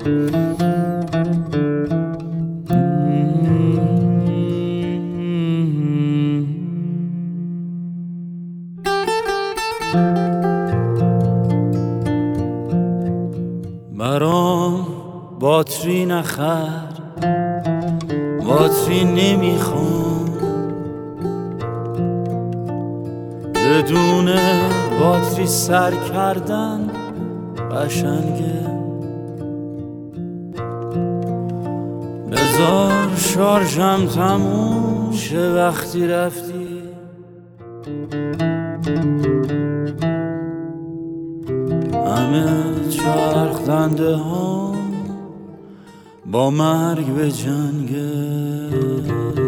برام باتری نخر، باتری نمیخوام، بدون باتری سر کردن قشنگه. بذار شارژم تموم شه وقتی رفتی، همه چرخ دنده ها با مرگ به جنگه.